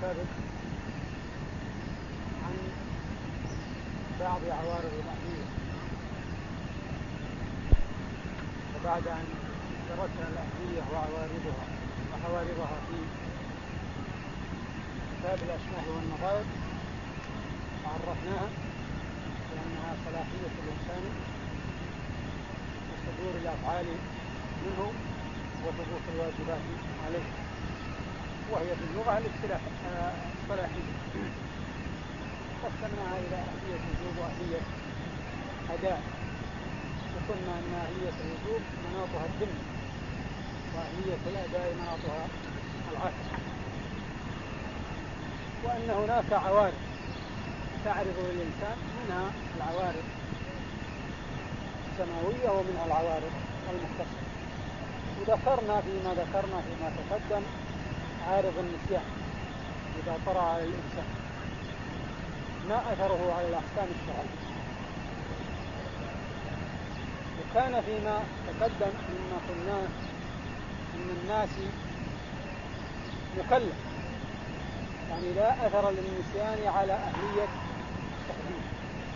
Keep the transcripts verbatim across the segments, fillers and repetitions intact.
السابق عن بعض عوارض الأهلية، وبعد أن درسنا الأهلية وعوارضها وحوارضها في كتاب الأسماء والنظائر وعرفناها بأنها صلاحية الإنسان وصدور الأفعال منه وثبوت الواجبات عليه، وهي في اللغة الصلاحية. قسمناها إلى أهلية الوجوب وأهلية أداء، وقلنا أن أهلية الوجوب مناطها الذم، وأهلية الأداء مناطها العكس، وأن هناك عوارض تعرض للإنسان، منها العوارض السماوية ومنها العوارض المختصة. وذكرنا فيما ذكرنا فيما تقدم عارض النسيان إذا طرأ على الإنسان، ما أثره على الأحكام الشرعية. وكان فيما تقدم مما قلناه أن الناس مكلف، يعني لا أثر للنسيان على أهلية التحديد،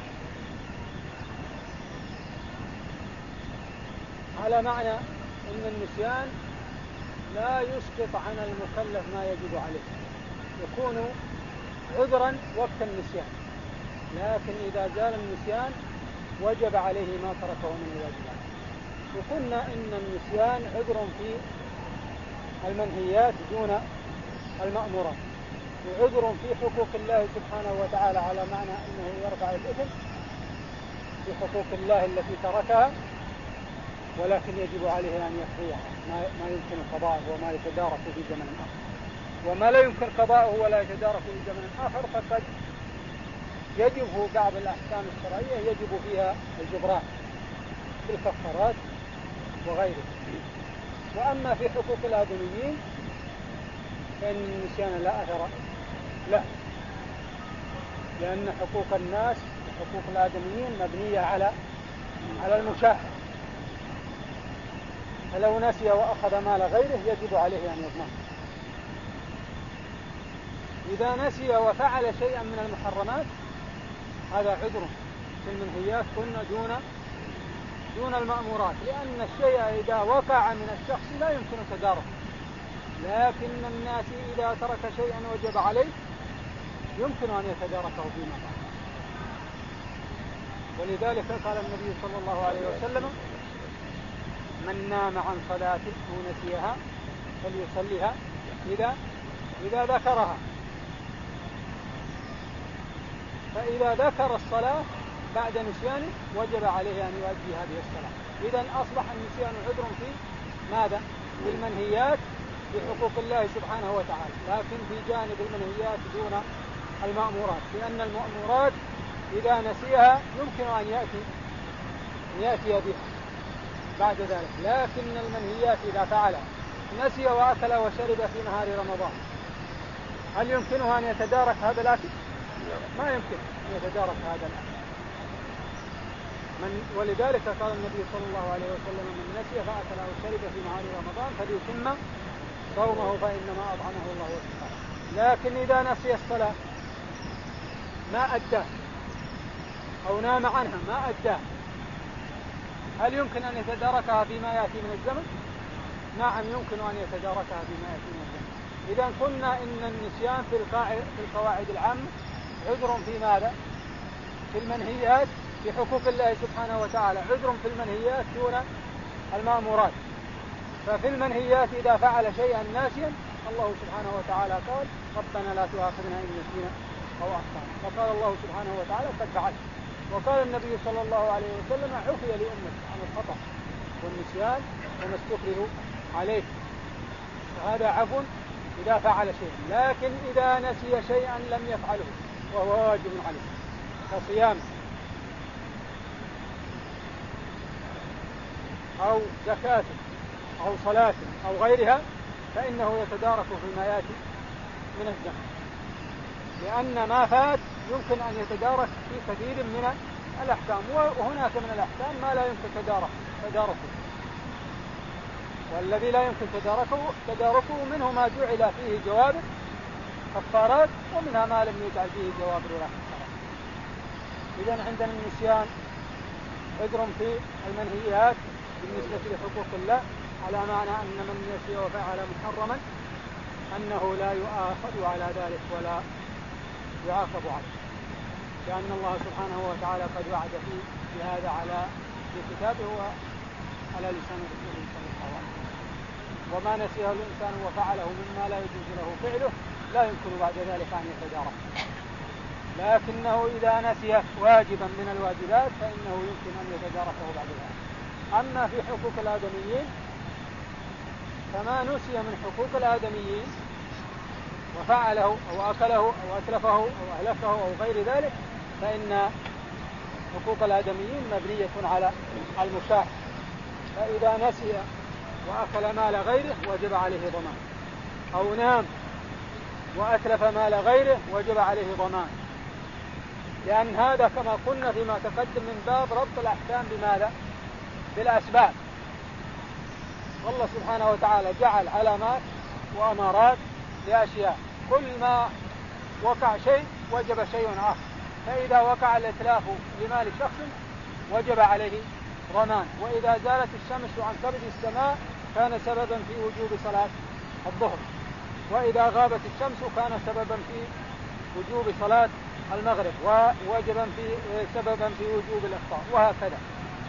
على معنى أن النسيان لا يسقط عن المكلف ما يجب عليه، يكون عذرا وقت النسيان، لكن إذا زال النسيان وجب عليه ما تركه من الواجبات. وقلنا إن النسيان عذر في المنهيات دون المأمورات، وعذر في حقوق الله سبحانه وتعالى، على معنى أنه يرفع الإثم في حقوق الله التي تركها، ولكن يجب عليه أن يقضيها ما يمكن قضاءه وما يتدارك في زمن آخر، وما لا يمكن قضاءه ولا يتدارك في زمن آخر فقد يجب بعض الأحكام الشرعية يجب فيها الجبران بالكفارات وغيره. وأما في حقوق الآدميين فإن النسيان لا أثر له، لأن حقوق الناس وحقوق الآدميين مبنية على على المشاهدة، فلو نسي وأخذ مال غيره يجب عليه أن يضمنه. إذا نسي وفعل شيئا من المحرمات هذا عذر في المنهيات كنا دون دون المأمورات، لأن الشيء إذا وقع من الشخص لا يمكن تداركه، لكن الناس إذا ترك شيئا وجب عليه يمكن أن يتداركه فيما بعد. ولذلك قال النبي صلى الله عليه وسلم: من نام عن صلاة أو نسيها فليصليها إذا إذا ذكرها. فإذا ذكر الصلاة بعد نسيانه وجب عليه أن يؤدي هذه الصلاة. إذن أصبح النسيان عذر في ماذا؟ في المنهيات في حقوق الله سبحانه وتعالى، لكن في جانب المنهيات دون المأمورات، لأن المأمورات إذا نسيها يمكن أن يأتي يأتي بها بعد ذلك، لكن المنهيات إذا فعل نسي وأكل وشرب في نهار رمضان هل يمكنه أن يتدارك هذا الأكل؟ ما يمكن أن يتدارك هذا الأكل. من ولذلك قال النبي صلى الله عليه وسلم: من نسي فأكل أو شرب في نهار رمضان فليتم صومه فإنما أطعمه الله وسقاه. لكن إذا نسي الصلاة ما أداه أو نام عنها ما أداه هل يمكن أن يتداركها فيما يأتي من الزمن؟ نعم يمكن أن يتداركها فيما يأتي من الزمن. إذا قلنا إن النسيان في في القواعد العامة عذر في ماذا؟ في المنهيات في حقوق الله سبحانه وتعالى، عذر في المنهيات دون المأمورات. ففي المنهيات إذا فعل شيئا ناسيا الله سبحانه وتعالى قال: ربنا لا تؤاخذنا إن نسينا أو أخطأنا. فقال الله سبحانه وتعالى: قد فعلت. وقال النبي صلى الله عليه وسلم: عفي لأمتي عن الخطأ والنسيان وما استكرهوا عليه. وهذا عفو إذا فعل شيئا، لكن إذا نسي شيئا لم يفعله وهو واجب عليه كصيام أو زكاة أو صلاة أو غيرها فإنه يتدارك فيما يأتي من الزمن، لأن ما فات يمكن أن يتدارك في كثير من الأحكام، وهناك من الأحكام ما لا يمكن تدارك تداركه، والذي لا يمكن تداركه تداركه منه ما جعل فيه جواب كفارات ومنها ما لم يجعل فيه جوابر ولا كفارات. إذن عندنا النسيان عذر في المنهيات بالنسبة لحقوق الله، على معنى أن من نسي وفعل محرما أنه لا يؤاخذ على ذلك ولا يعاقب عليه، لأن الله سبحانه وتعالى قد وعد فيه بهذا على في كتابه وعلى لسان رسوله صلى الله عليه وسلم. وما نسيه الإنسان وفعله مما لا يجوز له فعله لا يمكن بعد ذلك أن يتدارك، لكنه إذا نسي واجبا من الواجبات فإنه يمكن أن يتداركه بعد ذلك. أما في حقوق الآدميين فما نسي من حقوق الآدميين وفعله أو أكله أو أتلفه أو أهلكه أو غير ذلك فإن حقوق الآدميين مبنية على المشاح. فإذا نسي وأكل مال غيره وجب عليه ضمان، أو نام وأتلف مال غيره وجب عليه ضمان، لأن هذا كما قلنا فيما تقدم من باب ربط الأحكام بماذا؟ بالأسباب. والله سبحانه وتعالى جعل علامات وأمارات لأشياء، كل ما وقع شيء وجب شيء آخر. فإذا وقع الإتلاف لمال شخص وجب عليه ضمان، وإذا زالت الشمس عن كبد السماء كان سببا في وجوب صلاة الظهر، وإذا غابت الشمس كان سببا في وجوب صلاة المغرب، ووجبا في سببا في وجوب الإفطار، وهكذا.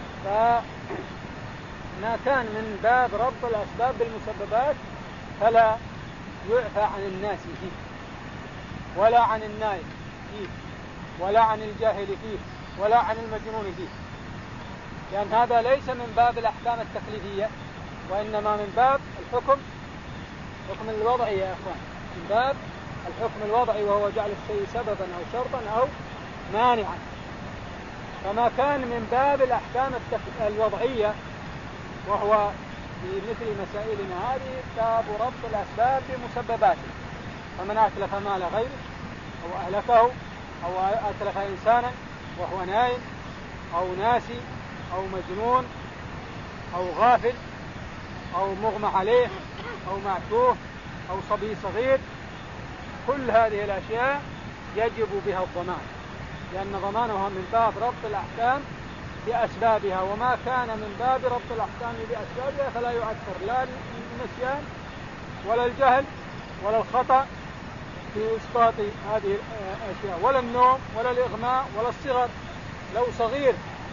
فما كان من باب ربط الأسباب بالمسببات فلا يعفى عن الناس فيه، ولا عن النائم فيه، ولا عن الجاهل فيه، ولا عن المجنون فيه، لأن هذا ليس من باب الأحكام التكليفية، وإنما من باب الحكم حكم الوضعي يا أخوان، من باب الحكم الوضعي، وهو جعل الشيء سببا أو شرطا أو مانعا. فما كان من باب الأحكام الوضعية وهو في مثل مسائلنا هذه باب ربط الأسباب بمسبباته. فمن أتلف مال غيره أو أهلكه أو أتلف إنسانا وهو نائم أو ناسي أو مجنون أو غافل أو مغمى عليه أو معتوه أو صبي صغير، كل هذه الأشياء يجب بها الضمان، لأن ضمانها من باب ربط الأحكام بأسبابها. وما كان من باب ربط الأحكام بأسبابها فلا يؤثر لا النسيان ولا الجهل ولا الخطأ في إسقاط هذه الأشياء، ولا النوم ولا الإغماء ولا الصغر. لو صغير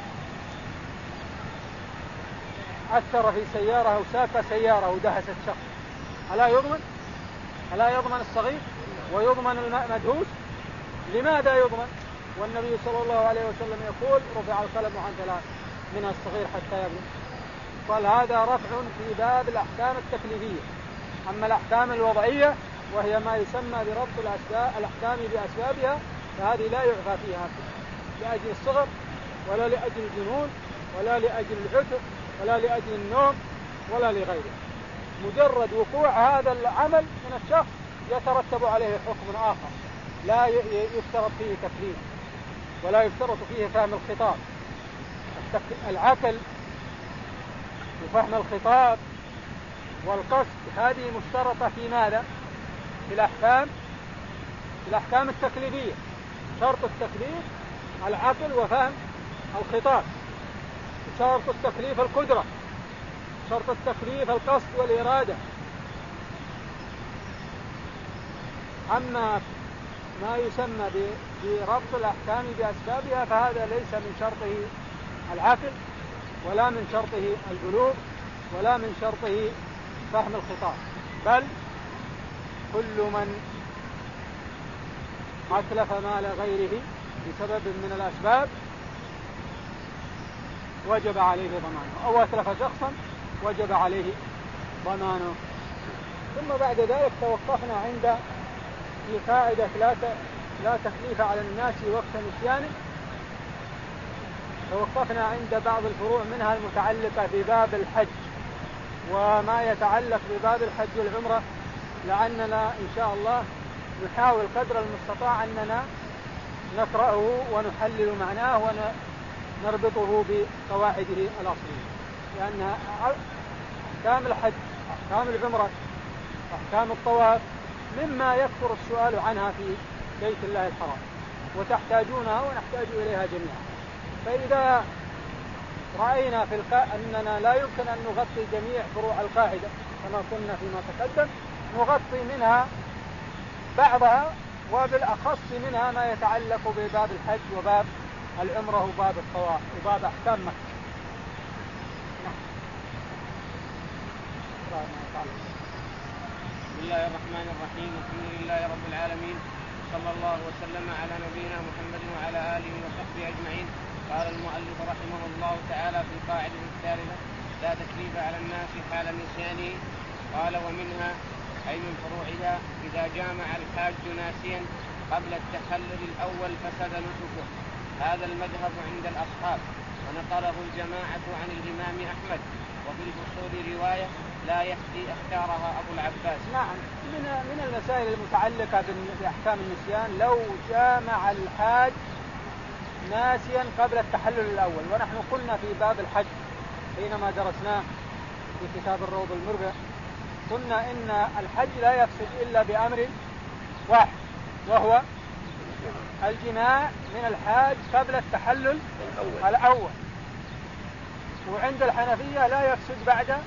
أثر في سيارة أو ساق سيارة ودهست شخص، ألا يضمن؟ ألا يضمن الصغير ويضمن المدهوس؟ لماذا يضمن؟ والنبي صلى الله عليه وسلم يقول رفع القلم عن ثلاث من الصغير حتى يبلغ. قال هذا رفع في باب الأحكام التكليفية. أما الأحكام الوضعية وهي ما يسمى بربط الأسباب الأحكام بأسبابها فهذه لا يعفى فيها لأجل الصغر ولا لأجل الجنون ولا لأجل العتق ولا لأجل النوم ولا لغيره. مجرد وقوع هذا العمل من الشخص يترتب عليه حكم آخر لا يفترض فيه تكليف ولا يفترض فيه فهم الخطاب. العقل وفهم الخطاب والقصد هذه مشترطة في ماذا؟ في الأحكام في الأحكام التكليفية. شرط التكليف العقل وفهم الخطاب، شرط التكليف القدرة، شرط التكليف القصد والإرادة. أما ما يسمى بربط الأحكام بأسبابها فهذا ليس من شرطه العقل ولا من شرطه البلوغ ولا من شرطه فهم الخطاب، بل كل من أتلف مال غيره بسبب من الأسباب وجب عليه ضمانه، أو أتلف شخصا وجب عليه ضمانه. ثم بعد ذلك توقفنا عند في قاعدة لا لا تكليف على الناس وقت نسيانه. توقفنا عند بعض الفروع منها المتعلقة بباب الحج وما يتعلق بباب الحج والعمرة، لعلنا إن شاء الله نحاول قدر المستطاع أننا نقرأه ونحلل معناه ونربطه بقواعده الأصلية، لأن أحكام الحج أحكام العمرة أحكام الطواف مما يكثر السؤال عنها في بيت الله الحرام، وتحتاجونها ونحتاج إليها جميعا. فإذا رأينا في القا... أننا لا يمكن أن نغطي جميع فروع القاعدة كما قلنا فيما تقدم، نغطي منها بعضها، وبالأخص منها ما يتعلق بباب الحج وباب العمرة وباب الطواف وباب أحكام مكة. بسم الله الرحمن الرحيم. الحمد لله رب العالمين، صلى الله وسلم على نبينا محمد وعلى آله وصحبه أجمعين. قال المؤلف رحمه الله تعالى في القاعدة الثالثة: لا تكليف على الناس حال نسيانه. قال: ومنها أي من فروعها إذا جامع الحاج ناسيا قبل التحلل الأول فسد نسكه. هذا المذهب عند الأصحاب، ونقله الجماعة عن الإمام أحمد. وفي الفصول رواية لا يخفي اختارها أبو العباس. نعم، من من المسائل المتعلقة بأحكام النسيان لو جامع الحاج ناسيا قبل التحلل الأول. ونحن قلنا في باب الحج حينما درسناه في كتاب الروض المربع، قلنا إن الحج لا يفسد إلا بأمر واحد، وهو الجماع من الحاج قبل التحلل الأول. وعند الحنفية لا يفسد بعد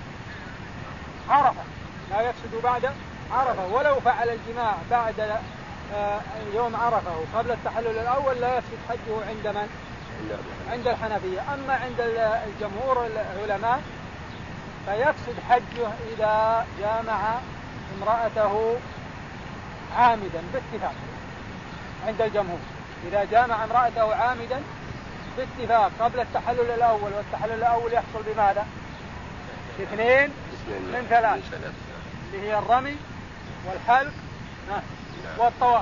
عرفة، لا يفسد بعد عرفة، ولو فعل الجماع بعد يوم عرفة قبل التحلل الأول لا يفسد حجه عند من؟ عند الحنفية. أما عند الجمهور العلماء فيفسد حجه إذا جامع امرأته عامدا باتفاق عند الجمهور. إذا جامع امرأته عامدا باتفاق قبل التحلل الأول، والتحلل الأول يحصل بماذا؟ اثنين من ثلاث، اللي هي الرمي والحلق والطواف.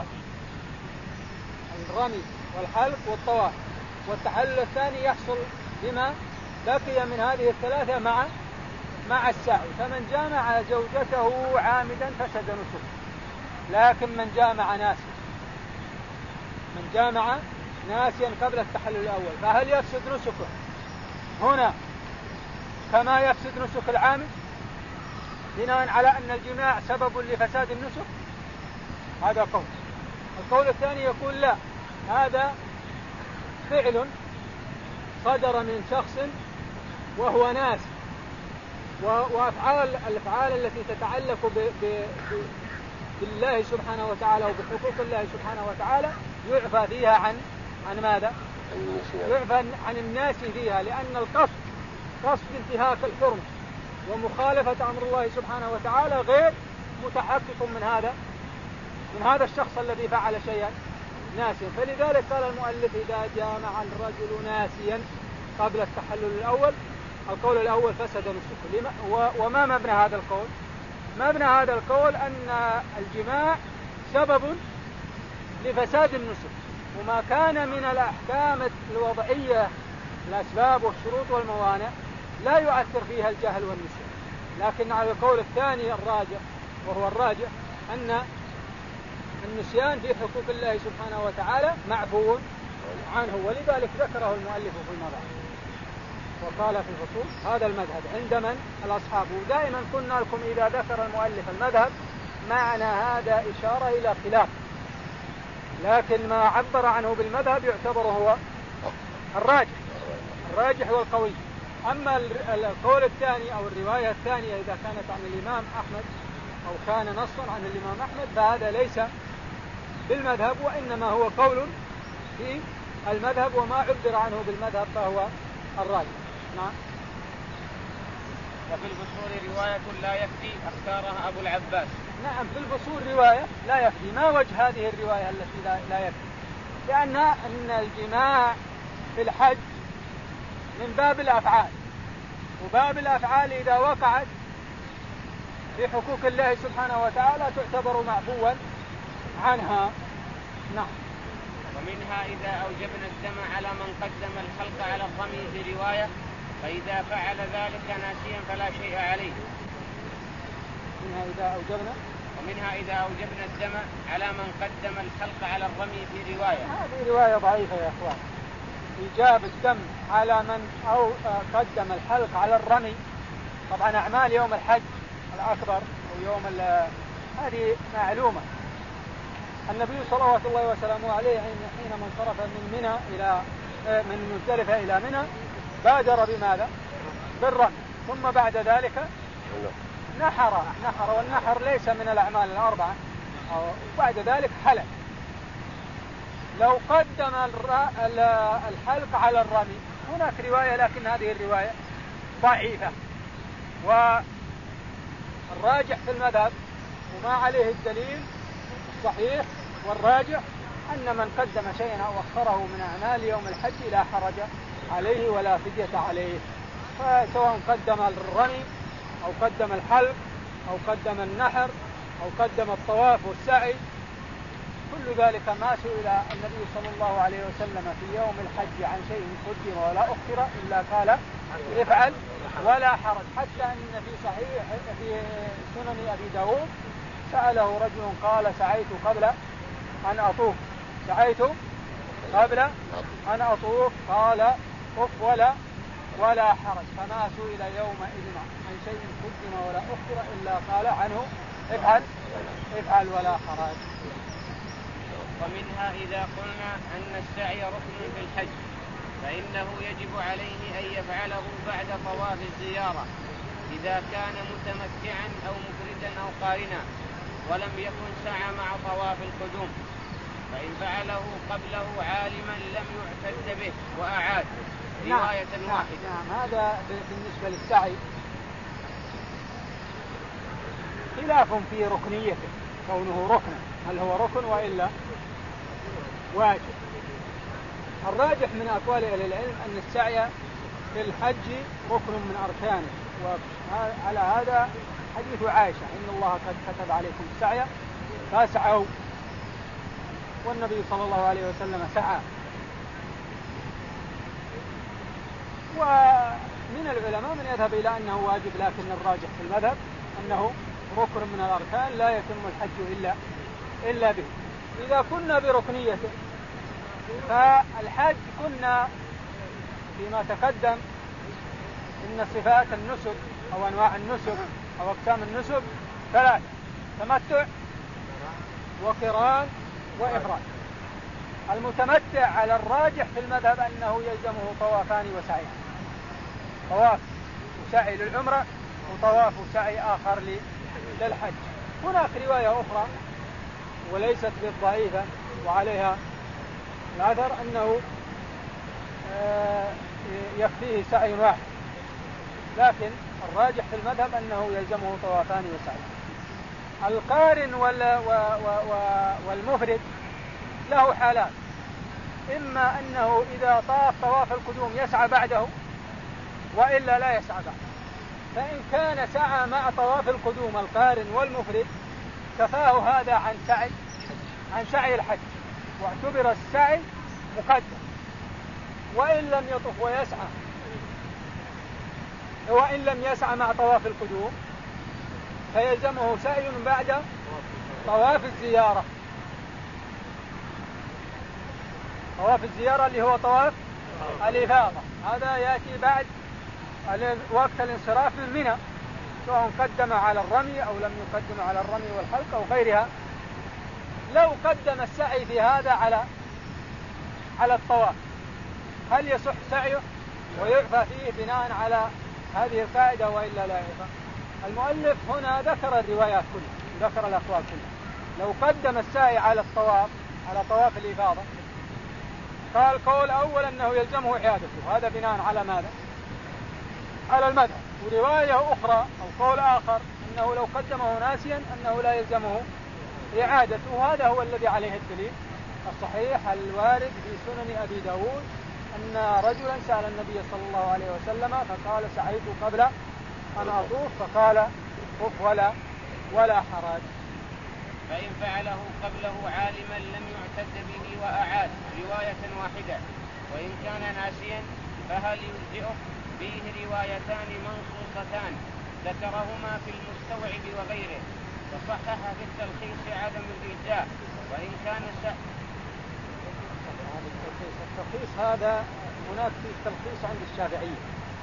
الرمي والحلق والطواف. والتحلل الثاني يحصل بما بقي من هذه الثلاثة مع مع السعي. فمن جامع زوجته عامدا فسد نسكه. لكن من جامع ناسيا من جامع ناسيا قبل التحلل الأول فهل يفسد نسكه هنا كما يفسد نسك العامد بناء على أن الجماع سبب لفساد النسك؟ هذا قول. القول الثاني يقول لا، هذا فعل صدر من شخص وهو ناس، وأفعال الأفعال التي تتعلق ب ب ب بالله سبحانه وتعالى وبحقوق الله سبحانه وتعالى يعفى فيها عن عن ماذا؟ يعفى عن الناس فيها، لأن القصد قصد انتهاك الحرم ومخالفة أمر الله سبحانه وتعالى غير متحقق من هذا من هذا الشخص الذي فعل شيئا ناسيا. فلذلك قال المؤلف: إذا جامع الرجل ناسيا قبل التحلل الأول، القول الأول فسد نسكه. وما مبنى هذا القول؟ مبنى هذا القول أن الجماع سبب لفساد النسك، وما كان من الأحكام الوضعية الأسباب والشروط والموانع لا يؤثر فيها الجهل والنسيان. لكن على القول الثاني الراجح، وهو الراجح، أن النسيان في حقوق الله سبحانه وتعالى معفو عنه، ولذلك ذكره المؤلف في المضاعف وقال في الفصول هذا المذهب عند من؟ الأصحاب. ودائما قلنا لكم إذا ذكر المؤلف المذهب معنى هذا إشارة إلى خلاف، لكن ما عبر عنه بالمذهب يعتبر هو الراجح الراجح والقوي. أما القول الثاني أو الرواية الثانية إذا كانت عن الإمام أحمد أو كان نصا عن الإمام أحمد فهذا ليس بالمذهب، وإنما هو قول في المذهب، وما عبر عنه بالمذهب فهو الراجح. نعم. وفي الفصول رواية لا يكفي اختارها أبو العباس. نعم، في الفصول رواية لا يكفي. ما وجه هذه الرواية التي لا, لا يكفي؟ لأن أن الجماع في الحج من باب الأفعال، وباب الأفعال إذا وقعت في حقوق الله سبحانه وتعالى تعتبر معفوا عنها. نعم. ومنها إذا أوجبنا الدم على من قدم الحلق على الرمي في رواية، فإذا فعل ذلك ناسيا فلا شيء عليه. منها إذا أوجبنا ومنها إذا أوجبنا الدم على من قدم الحلق على الرمي في رواية. هذه رواية ضعيفة يا أخوان. إيجاب الدم على من أو قدم الحلق على الرمي، طبعا أعمال يوم الحج الأكبر ويوم هذه معلومة، النبي صلوات الله وسلامه عليه حينما انصرف من منى إلى من مزدلفة إلى منى بادر بماذا؟ بالرمي، ثم بعد ذلك نحر نحر والنحر ليس من الأعمال الأربعة، وبعد ذلك حلق. لو قدم الحلق على الرمي هناك رواية، لكن هذه الرواية ضعيفة، والراجح في المذهب وما عليه الدليل الصحيح والراجح أن من قدم شيئا أو أخره من أعمال يوم الحج لا حرج عليه ولا فدية عليه، فسواء قدم الرمي أو قدم الحلق أو قدم النحر أو قدم الطواف والسعي، كل ذلك ما سئل النبي صلى الله عليه وسلم في يوم الحج عن شيء قدم ولا أخر إلا قال افعل ولا حرج. حتى أن في صحيح في سنن أبي داود سأله رجل قال سعيت قبل أن أطوف سعيت قبل أن أطوف قال أف ولا ولا حرج، فما سئل يومئذ عن شيء قدم ولا أخر إلا قال عنه افعل افعل ولا حرج. ومنها إذا قلنا أن السعي ركن في الحج فإنه يجب عليه أن يفعله بعد طواف الزيارة إذا كان متمتعا أو مفردا أو قارنا ولم يكن سعى مع طواف القدوم، فإن فعله قبله عالما لم يعتد به وأعاد رواية نعم واحدة. نعم هذا بالنسبة للسعي خلاف في ركنيته، كونه ركن هل هو ركن وإلا واجب. الراجح من أقوال أهل العلم أن السعي في الحج ركن من أركانه، وعلى هذا حديث عائشة إن الله قد كتب عليكم السعي فاسعوا، والنبي صلى الله عليه وسلم سعى. ومن العلماء من يذهب إلى أنه واجب، لكن الراجح في المذهب أنه ركن من الأركان لا يتم الحج إلا إلا به. إذا كنا بركنيته فالحج كنا فيما تقدم إن صفات النسك أو أنواع النسك أو أقسام النسك ثلاث: تمتع وقران وإفراد. المتمتع على الراجح في المذهب أنه يلزمه طوافان وسعي، طواف وسعي للعمرة وطواف وسعي آخر للحج. هناك رواية أخرى وليست بالضعيفة وعليها الأثر أنه يكفيه سعي واحد، لكن الراجح في المذهب أنه يلزمه طوافان وسعي. القارن والمفرد له حالات: إما أنه إذا طاف طواف القدوم يسعى بعده وإلا لا يسعى بعده، فإن كان سعى مع طواف القدوم القارن والمفرد كفاه هذا عن سعي عن سعي الحج، واعتبر السعي مقدم. وإن لم يطف ويسعى وإن لم يسعى مع طواف القدوم فيلزمه سعي بعد طواف الزيارة. طواف الزيارة اللي هو طواف الإفاضة، هذا يأتي بعد وقت الانصراف من منى، سواء قدم على الرمي أو لم يقدم على الرمي والحلق أو غيرها. لو قدم السعي في هذا على على الطواف هل يصح سعيه ويعفى فيه بناء على هذه القاعدة وإلا لا يعفى؟ المؤلف هنا ذكر الروايات كلها، ذكر الأقوال كلها. لو قدم السعي على الطواف على طواف الإفاضة قال قول أول أنه يلزمه إعادته، هذا بناء على ماذا؟ على المذهب. ورواية أخرى أو قول آخر أنه لو قدمه ناسيا أنه لا يلزمه إعادته، وهذا هو الذي عليه الدليل الصحيح الوارد في سنن أبي داود أن رجلا سأل النبي صلى الله عليه وسلم فقال سعيت قبل أن أطوف فقال أف ولا ولا حرج. فإن فعله قبله عالما لم يعتد به وأعاد رواية واحدة، وإن كان ناسيا فهل يجزئه؟ فيه روايتان منصوصتان ذكرهما في المستوعب وغيره، وصحح في التلخيص عدم الإجزاء. وإن كان س... التلخيص هذا هناك في التلخيص عند الشافعية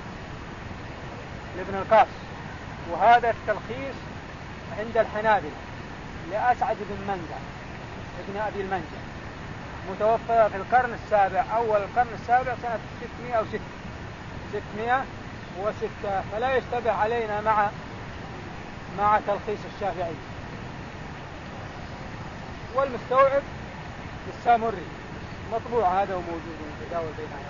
لابن القاس، وهذا التلخيص عند الحنابلة لأسعد بن منذر. ابن أبي المنجل، متوفى في القرن السابع، أول القرن السابع سنة ستمائة وستة ستمائة وستة، فلا يشتبه علينا مع مع تلخيص الشافعي. والمستوعب للسامري مطبوع هذا وموجود متداول بيننا.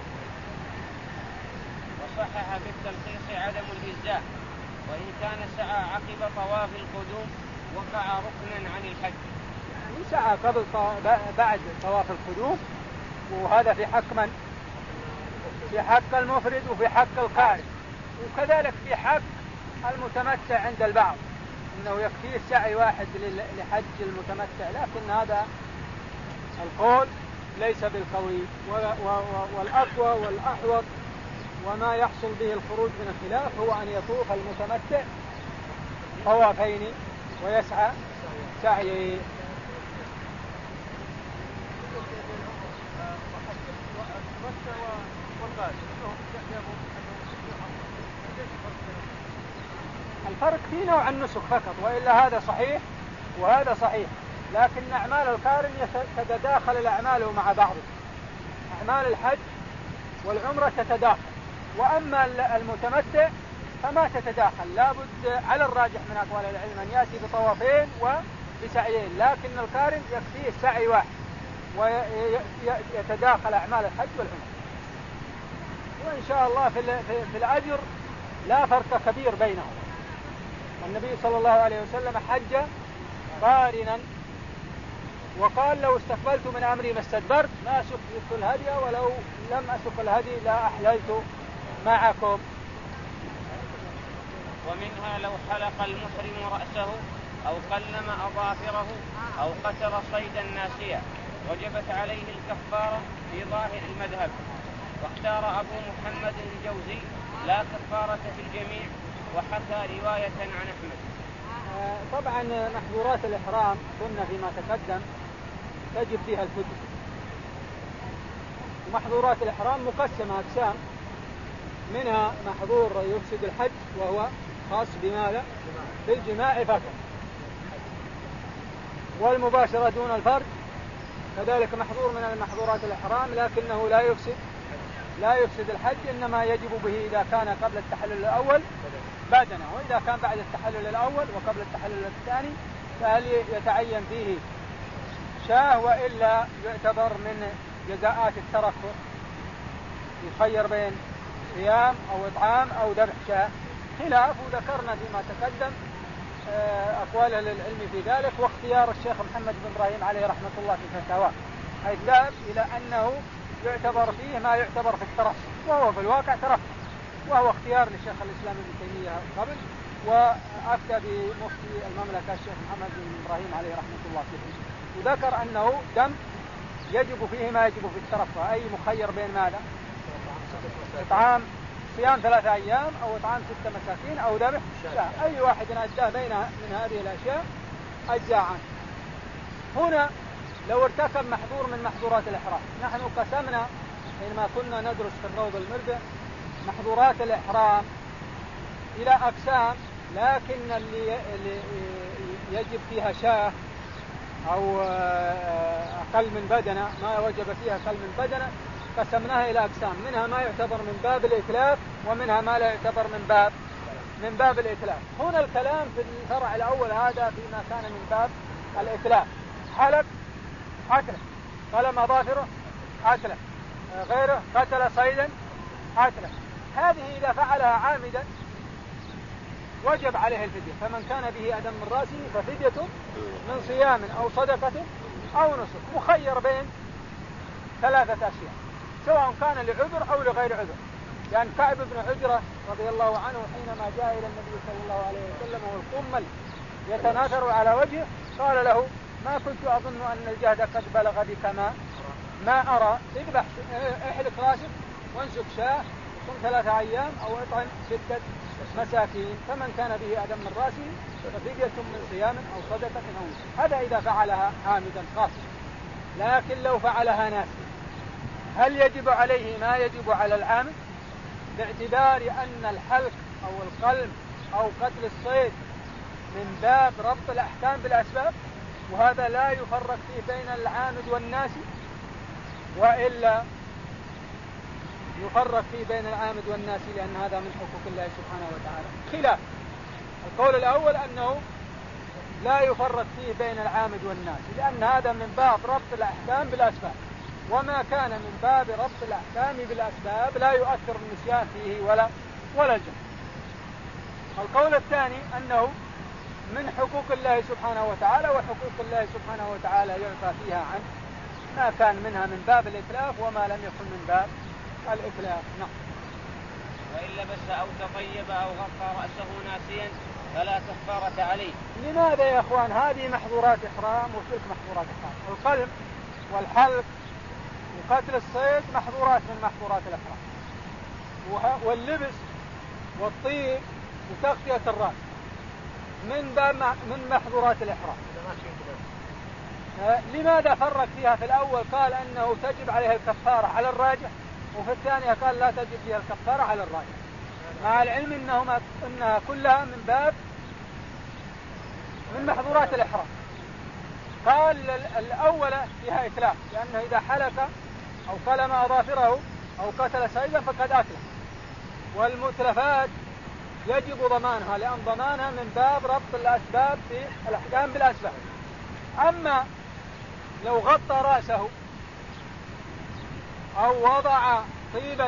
وصحح بالتلخيص عدم الإجزاء، وإن كان سعى عقب طواف القدوم وقع ركنا عن الحج. يعني سعى قبل بعد طواف القدوم، وهذا في حق من؟ في حق المفرد وفي حق القارن، وكذلك في حق المتمتع عند البعض، إنه يكفيه السعي واحد لحج المتمتع، لكن هذا القول ليس بالقوي، والأقوى والأحوط وما يحصل به الخروج من الخلاف هو أن يطوف المتمتع طوافين ويسعى سعيه. الفرق في نوع النسك فقط، وإلا هذا صحيح وهذا صحيح، لكن أعمال القارن تتداخل الأعمال مع بعض، أعمال الحج والعمرة تتداخل، وأما المتمتع فما تتداخل، لابد على الراجح من أقوال العلم أن يأتي بطوافين وبسعيين، لكن القارن يكفيه السعي واحد ويتداخل أعمال الحج والعمرة. وإن شاء الله في الأجر لا فرق كبير بينهم. النبي صلى الله عليه وسلم حج قارنا وقال لو استقبلت من أمري ما استدبرت ما أسك الهدي ولو لم أسك الهدي لا أحللت معكم. ومنها لو حلق المحرم رأسه أو قلم أظافره أو قتل صيدا ناسيا وجبت عليه الكفارة في ظاهر المذهب، واختار أبو محمد الجوزي لا كفارة في الجميع، وحكى رواية عن أحمد. آه طبعا محظورات الإحرام كنا فيما تقدم تجب فيها الفدية، ومحظورات الإحرام مقسمة أقسام، منها محظور يفسد الحج وهو خاص بماذا؟ بالجماع فقط، والمباشرة دون الفرج كذلك محظور من المحظورات الإحرام، لكنه لا يفسد لا يفسد الحج، إنما يجب به إذا كان قبل التحلل الأول بدنه، وإذا كان بعد التحلل الأول وقبل التحلل الثاني فهل يتعين فيه شاه، وإلا يعتبر من جزاءات الترفه، يخير بين صيام أو إطعام أو ذبح شاه، خلاف وذكرنا فيما تقدم أقوال للعلم في ذلك، واختيار الشيخ محمد بن إبراهيم عليه رحمة الله في فتاواه، حيث ذهب إلى أنه يعتبر فيه ما يعتبر في الترفه، وهو في الواقع ترفه، وهو اختيار للشيخ الإسلام ابن تيمية قبل، وأفتى بمفتي المملكة الشيخ محمد بن إبراهيم عليه رحمة الله فيه، وذكر أنه دم يجب فيه ما يجب في الترفه، أي مخير بين ماذا؟ إطعام صيام ثلاثة أيام أو إطعام ستة مساكين أو ذبح شاة، أي واحد أداه بين من هذه الأشياء أجزاء عنه. هنا لو ارتكب محظور من محظورات الإحرام، نحن قسمنا حينما كنا ندرس في الروض المربع محظورات الإحرام إلى أقسام، لكن اللي يجب فيها شاه أو أقل من بدنة، ما وجب فيها أقل من بدنة، قسمناها إلى أقسام، منها ما يعتبر من باب الإتلاف ومنها ما لا يعتبر من باب من باب الإتلاف. هنا الكلام في الفرع الأول هذا فيما كان من باب الإتلاف، حلق أكله، قلم أظافره أكله، غيره قتل صيدا أكله، هذه إذا فعلها عامدا وجب عليه الفدية، فمن كان به أدم من رأسه ففدية من صيام أو صدقة أو نسك، مخير بين ثلاثة أشياء سواء كان لعذر أو لغير عذر، لأن كعب بن عجرة رضي الله عنه حينما جاء إلى النبي صلى الله عليه وسلم والقمل يتناثر على وجهه قال له ما كنت أظن أن الجهد قد بلغ بك ما ما أرى، اذبح احلق راسك وانسك شاه صم ثلاثة أيام أو اطعم ستة مساكين، فمن كان به أدم من رأسه ففدية من صيام أو صدقة أو نسك، هذا إذا فعلها عامدا خاصة. لكن لو فعلها ناسيا هل يجب عليه ما يجب على العامد؟ باعتبار أن الحلق أو القلم أو قتل الصيد من باب ربط الأحكام بالأسباب، وهذا لا يفرق فيه بين العامد والناسي، وإلا يفرق فيه بين العامد والناسي، لأن هذا من حقوق الله سبحانه وتعالى. خلاف القول الأول أنه لا يفرق فيه بين العامد والناسي، لأن هذا من باب ربط الأحكام بالأسباب، وما كان من باب ربط الأحكام بالأسباب لا يؤثر النسيان فيه ولا ولا الجهل. القول الثاني أنه من حقوق الله سبحانه وتعالى، وحقوق الله سبحانه وتعالى يعفى فيها عن ما كان منها من باب الإتلاف وما لم يكن من باب الإتلاف. نعم. وإن لبس أو تطيب أو غطى رأسه ناسيا فلا كفارة عليه. لماذا يا أخوان؟ هذه محظورات إحرام وتلك محظورات إحرام. القلم والحلق وقتل الصيد محظورات من محظورات الإحرام، واللبس والطيب وتغطية الرأس من باب من محظورات الإحرام. لماذا فرق فيها؟ في الأول قال أنه تجب عليها الكفارة على الراجح، وفي الثانية قال لا تجب فيها الكفارة على الراجح، مع العلم إنهما إنها كلها من باب من محظورات الإحرام. قال الأول فيها إتلاف، لأنه إذا حلق أو قلم أظافره أو قتل صيدا فقد أتلف، والمتلفات يجب ضمانها، لأن ضمانها من باب ربط الأسباب في الأحكام بالأسباب. أما لو غطى رأسه أو وضع طيبا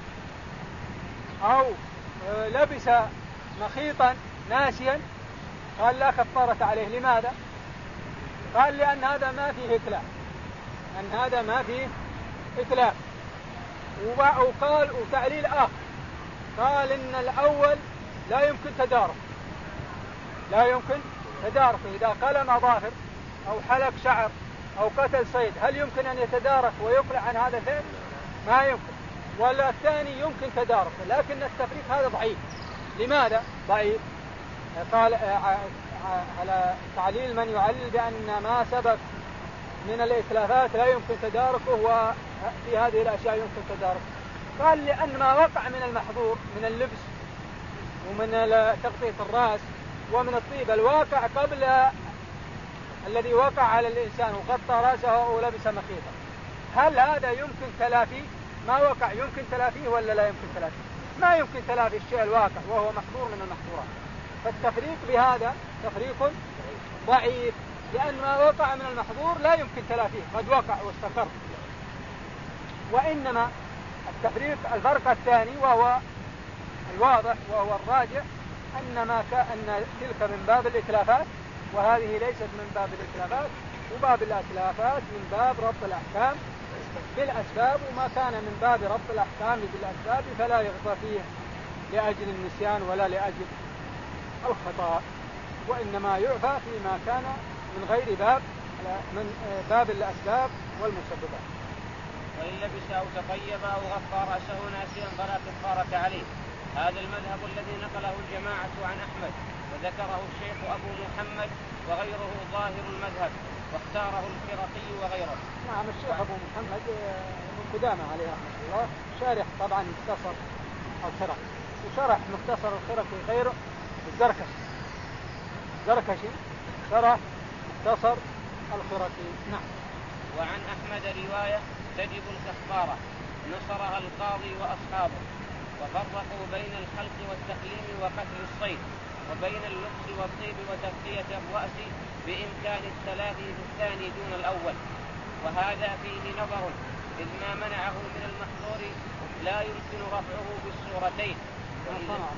أو لبس مخيطا ناسيا قال لا كفارة عليه. لماذا؟ قال لأن هذا ما فيه إتلاف، أن هذا ما فيه إتلاف. وقال وتعليل آخر، قال إن الأول لا يمكن تدارك، لا يمكن تدارك. إذا قلم أظافر أو حلق شعر أو قتل صيد هل يمكن أن يتدارك ويقلع عن هذا الفعل؟ ما يمكن. ولا الثاني يمكن تدارك، لكن التفريق هذا ضعيف. لماذا ضعيف؟ قال على تعليل من يعلل بأن ما سبق من الإتلافات لا يمكن تداركه، وفي هذه الأشياء يمكن تداركه. قال لأن ما وقع من المحظور من اللبس ومن تغطية الرأس ومن الطيب الواقع قبل الذي وقع على الإنسان وغطى رأسه أو لبس مخيطا، هل هذا يمكن تلافيه؟ ما وقع يمكن تلافيه ولا لا يمكن تلافيه؟ ما يمكن تلافي الشيء الواقع وهو محظور من المحظورات. فالتفريق بهذا تفريق ضعيف، لأن ما وقع من المحظور لا يمكن تلافيه، قد وقع واستقر. وإنما التفريق الفرق الثاني وهو الواضح وهو الراجع، أن ما كان تلك من باب الإتلافات وهذه ليست من باب الإتلافات، وباب الإتلافات من باب ربط الأحكام بالأسباب، وما كان من باب ربط الأحكام بالأسباب فلا يغطى فيه لأجل النسيان ولا لأجل الخطأ، وإنما يعفى فيما كان من غير باب من باب الأسباب والمسببات. وإن لبس أو تطيب أو غطى رأسه ناسيا فلا كفارة عليه. هذا المذهب الذي نقله الجماعة عن أحمد، وذكره الشيخ أبو محمد وغيره ظاهر المذهب، واختاره الخرقي وغيره. نعم، الشيخ أبو محمد من قدامى عليه رحمة الله شارح طبعا مختصر الخرقي، وشرح مختصر الخرقي غيره الزركشي زركشي شرح مختصر الخرقي. نعم. وعن أحمد رواية تجب الكفارة نصرها القاضي وأصحابه، وفرقوا بين الخلق والتقليم وقتل الصيد، وبين اللبس والطيب وتغطية الرأس بإمكان الثلاث في الثاني دون الأول. وهذا فيه نظر، إذ ما منعه من المحظور لا يمكن رفعه بالصورتين. ما صنعه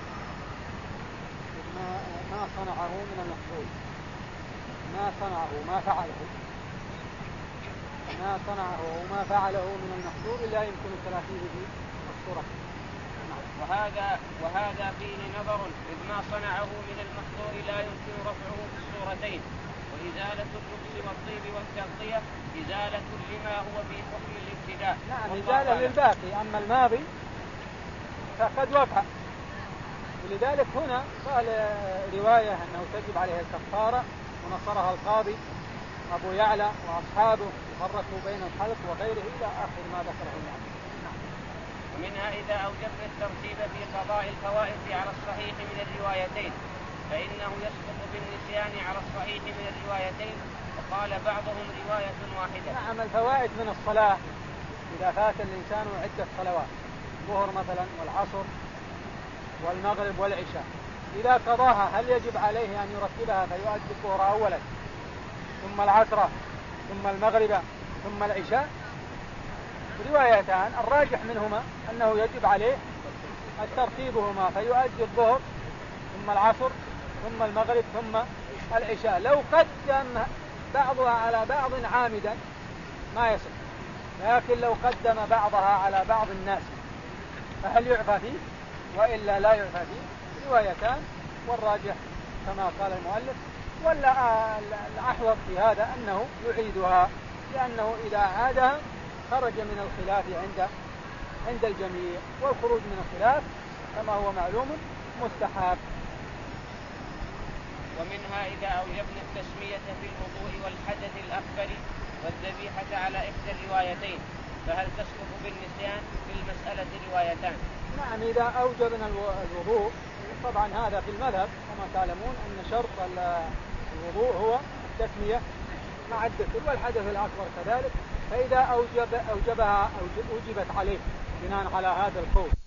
ما صنعه من المحظور ما صنعه ما فعله ما صنعه وما فعله من المحظور لا يمكن الثلاثين بالصورة. وهذا وهذا فيه نظر، إذ ما صنعه من المحظور لا يمكن رفعه بالصورتين. وإزالة اللبس والطيب والتغطية إزالة لما هو في حكم الابتداء. نعم، إزالة للباقي، أما الماضي فقد وقع. ولذلك هنا قال رواية أنه تجب عليها الكفارة ونصرها القاضي أبو يعلى وأصحابه، وفرقوا بين الحلق وغيره إلى آخر ما ذكره يعني. نعم. ومنها إذا أوجبنا الترتيب في قضاء الفوائد على الصحيح من الروايتين فإنه يسقط بالنسيان على الصحيح من الروايتين، وقال بعضهم رواية واحدة. نعم، الفوائد من الصلاة إذا فات الإنسان عدة صلوات، الظهر مثلا والعصر والمغرب والعشاء، إذا قضاها هل يجب عليه أن يرتبها فيؤدي الظهر أولا ثم العصر ثم المغرب ثم العشاء؟ روايتان، الراجح منهما أنه يجب عليه الترتيبهما فيؤدي الظهر ثم العصر ثم المغرب ثم العشاء. لو قدم بعضها على بعض عامدا ما يصح، لكن لو قدم بعضها على بعض الناس فهل يعفى فيه وإلا لا يعفى فيه؟ روايتان، والراجح كما قال المؤلف، ولا الأحوط في هذا أنه يعيدها، لأنه إذا عادها خرج من الخلاف عند عند الجميع، والخروج من الخلاف كما هو معلوم مستحب. ومنها إذا أوجبنا التسمية في الوضوء والحدث الأكبر والذبيحة على إحدى الروايتين فهل تسقط بالنسيان؟ في المسألة روايتان. نعم، إذا أوجبنا الوضوء، طبعا هذا في المذهب كما تعلمون أن شرط الوضوء هو التسمية مع الذكر، والحدث الأكبر كذلك، فإذا أوجب أوجبها أوجبت عليه بناء على هذا القول